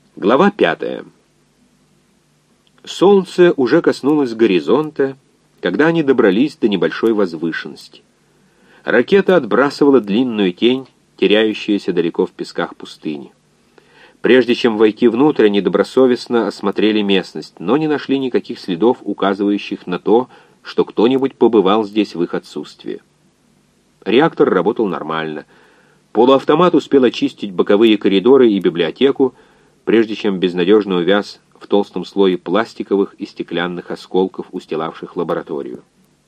Глава 5. Солнце уже коснулось горизонта, когда они добрались до небольшой возвышенности. Ракета отбрасывала длинную тень, теряющуюся далеко в песках пустыни. Прежде чем войти внутрь, они добросовестно осмотрели местность, но не нашли никаких следов, указывающих на то, что кто-нибудь побывал здесь в их отсутствие. Реактор работал нормально. Полуавтомат успел очистить боковые коридоры и библиотеку, прежде чем безнадежно увяз в толстом слое пластиковых и стеклянных осколков, устилавших лабораторию.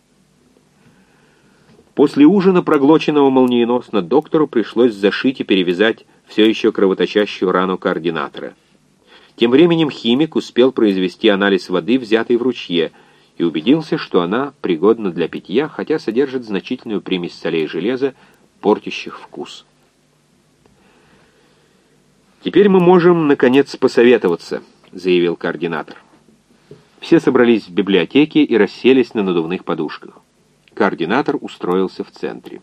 После ужина, проглоченного молниеносно, доктору пришлось зашить и перевязать все еще кровоточащую рану координатора. Тем временем химик успел произвести анализ воды, взятой в ручье, и убедился, что она пригодна для питья, хотя содержит значительную примесь солей железа, портящих вкус. «Теперь мы можем, наконец, посоветоваться», — заявил координатор. Все собрались в библиотеке и расселись на надувных подушках. Координатор устроился в центре.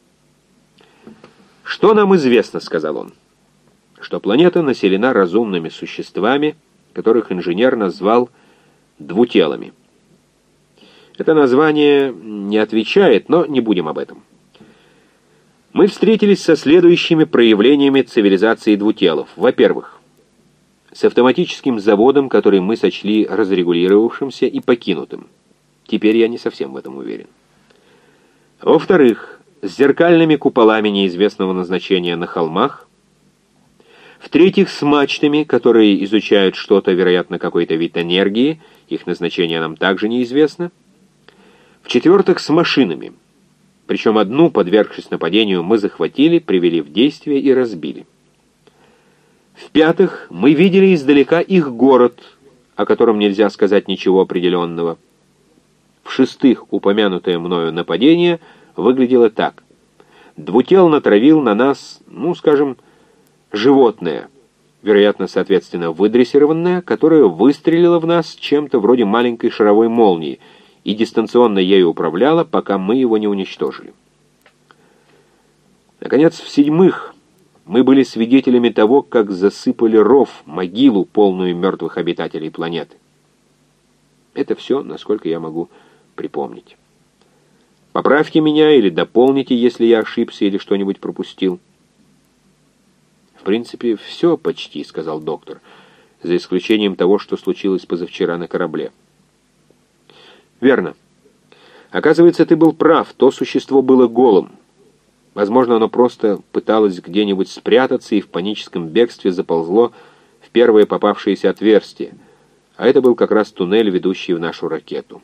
«Что нам известно?» — сказал он. «Что планета населена разумными существами, которых инженер назвал двутелами. Это название не отвечает, но не будем об этом. Мы встретились со следующими проявлениями цивилизации двутелов. Во-первых, с автоматическим заводом, который мы сочли разрегулировавшимся и покинутым. Теперь я не совсем в этом уверен. Во-вторых, с зеркальными куполами неизвестного назначения на холмах. В-третьих, с мачтами, которые изучают что-то, вероятно, какой-то вид энергии, их назначение нам также неизвестно. В-четвертых, с машинами. Причем одну, подвергшись нападению, мы захватили, привели в действие и разбили. В-пятых, мы видели издалека их город, о котором нельзя сказать ничего определенного. В-шестых, упомянутое мною нападение выглядело так. Двутел натравил на нас, скажем, животное, вероятно, соответственно, выдрессированное, которое выстрелило в нас чем-то вроде маленькой шаровой молнии и дистанционно ею управляло, пока мы его не уничтожили. Наконец, в-седьмых, мы были свидетелями того, как засыпали ров, могилу, полную мертвых обитателей планеты. Это все, насколько я могу припомнить. Поправьте меня или дополните, если я ошибся или что-нибудь пропустил. «В принципе, все почти», — сказал доктор, «за исключением того, что случилось позавчера на корабле». «Верно. Оказывается, ты был прав, то существо было голым. Возможно, оно просто пыталось где-нибудь спрятаться и в паническом бегстве заползло в первое попавшееся отверстие, а это был как раз туннель, ведущий в нашу ракету».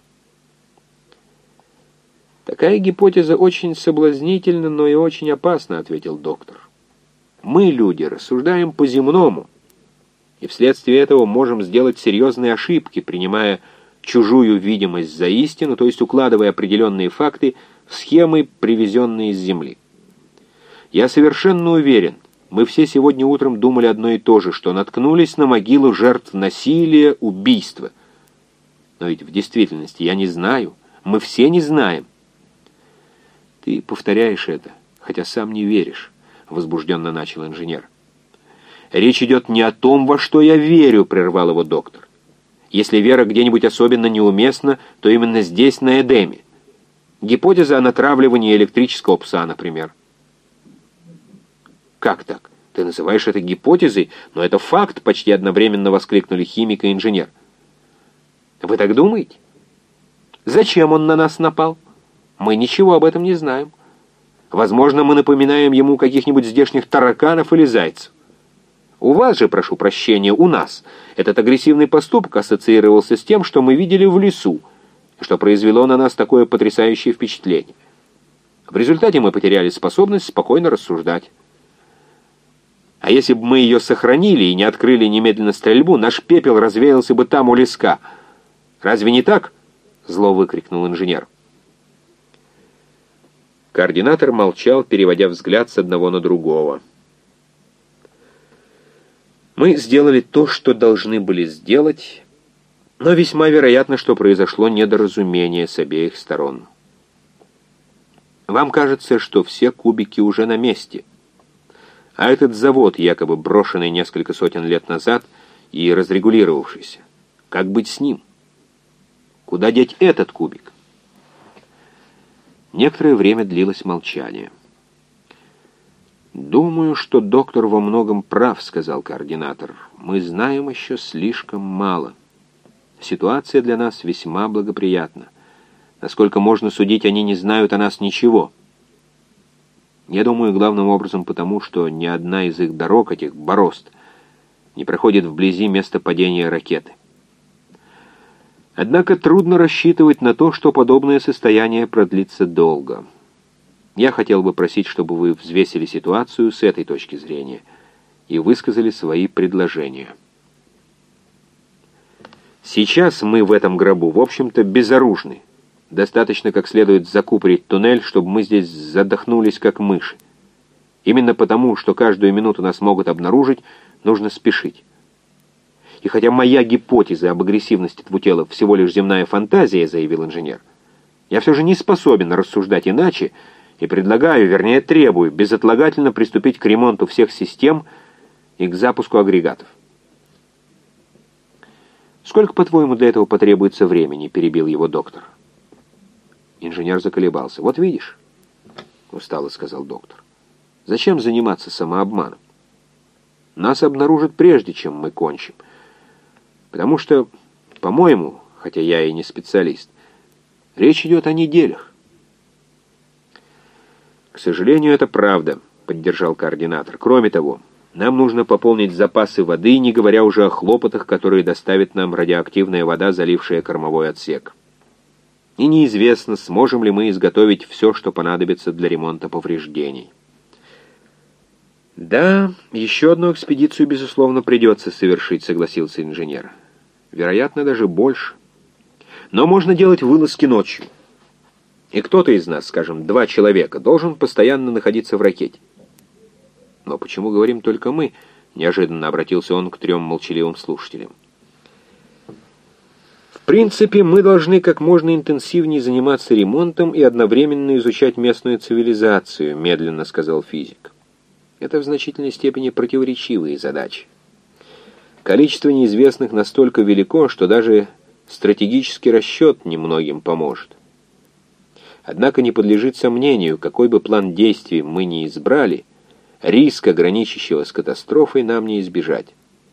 «Такая гипотеза очень соблазнительна, но и очень опасна», — ответил доктор. «Мы, люди, рассуждаем по-земному, и вследствие этого можем сделать серьезные ошибки, принимая чужую видимость за истину, то есть укладывая определенные факты в схемы, привезенные из Земли. Я совершенно уверен, мы все сегодня утром думали одно и то же, что наткнулись на могилу жертв насилия, убийства. Но ведь в действительности я не знаю, мы все не знаем». «Ты повторяешь это, хотя сам не веришь», — возбужденно начал инженер. «Речь идет не о том, во что я верю», — прервал его доктор. «Если вера где-нибудь особенно неуместна, то именно здесь, на Эдеме. Гипотеза о натравливании электрического пса, например». «Как так? Ты называешь это гипотезой, но это факт», — почти одновременно воскликнули химик и инженер. «Вы так думаете? Зачем он на нас напал? Мы ничего об этом не знаем. Возможно, мы напоминаем ему каких-нибудь здешних тараканов или зайцев. У вас же, прошу прощения, у нас, этот агрессивный поступок ассоциировался с тем, что мы видели в лесу, что произвело на нас такое потрясающее впечатление. В результате мы потеряли способность спокойно рассуждать. А если бы мы ее сохранили и не открыли немедленно стрельбу, наш пепел развеялся бы там у леска. Разве не так?» — зло выкрикнул инженер. Координатор молчал, переводя взгляд с одного на другого. «Мы сделали то, что должны были сделать, но весьма вероятно, что произошло недоразумение с обеих сторон. Вам кажется, что все кубики уже на месте. А этот завод, якобы брошенный несколько сотен лет назад и разрегулировавшийся, как быть с ним? Куда деть этот кубик? Некоторое время длилось молчание. «Думаю, что доктор во многом прав», — сказал координатор. «Мы знаем еще слишком мало. Ситуация для нас весьма благоприятна. Насколько можно судить, они не знают о нас ничего. Я думаю, главным образом потому, что ни одна из их дорог, этих борозд, не проходит вблизи места падения ракеты. Однако трудно рассчитывать на то, что подобное состояние продлится долго. Я хотел бы просить, чтобы вы взвесили ситуацию с этой точки зрения и высказали свои предложения. Сейчас мы в этом гробу, в общем-то, безоружны. Достаточно как следует закупорить туннель, чтобы мы здесь задохнулись, как мыши. Именно потому, что каждую минуту нас могут обнаружить, нужно спешить. И хотя моя гипотеза об агрессивности двутела всего лишь земная фантазия, заявил инженер, я все же не способен рассуждать иначе и предлагаю, вернее требую, безотлагательно приступить к ремонту всех систем и к запуску агрегатов. «Сколько, по-твоему, для этого потребуется времени?» — перебил его доктор. Инженер заколебался. «Вот видишь», — устало сказал доктор, — «зачем заниматься самообманом? Нас обнаружат прежде, чем мы кончим. Потому что, по-моему, хотя я и не специалист, речь идет о неделях». «К сожалению, это правда», — поддержал координатор. «Кроме того, нам нужно пополнить запасы воды, не говоря уже о хлопотах, которые доставит нам радиоактивная вода, залившая кормовой отсек. И неизвестно, сможем ли мы изготовить все, что понадобится для ремонта повреждений». «Да, еще одну экспедицию, безусловно, придется совершить», — согласился инженер. «Вероятно, даже больше. Но можно делать вылазки ночью. И кто-то из нас, скажем, 2 человека, должен постоянно находиться в ракете». «Но почему говорим только мы?» — неожиданно обратился он к 3 молчаливым слушателям. «В принципе, мы должны как можно интенсивнее заниматься ремонтом и одновременно изучать местную цивилизацию», — медленно сказал физик. «Это в значительной степени противоречивые задачи. Количество неизвестных настолько велико, что даже стратегический расчет немногим поможет. Однако не подлежит сомнению, какой бы план действий мы ни избрали, риска, граничащего с катастрофой, нам не избежать».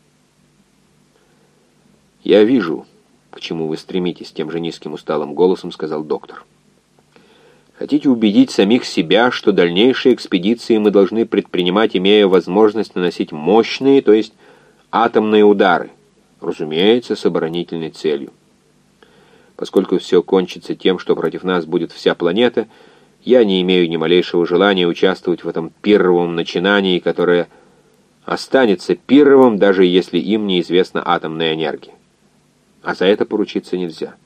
«Я вижу, к чему вы стремитесь», — тем же низким усталым голосом сказал доктор. «Хотите убедить самих себя, что дальнейшие экспедиции мы должны предпринимать, имея возможность наносить мощные, то есть атомные удары, разумеется, с оборонительной целью. Поскольку все кончится тем, что против нас будет вся планета, я не имею ни малейшего желания участвовать в этом пирровом начинании, которое останется пирровым, даже если им неизвестна атомная энергия. А за это поручиться нельзя».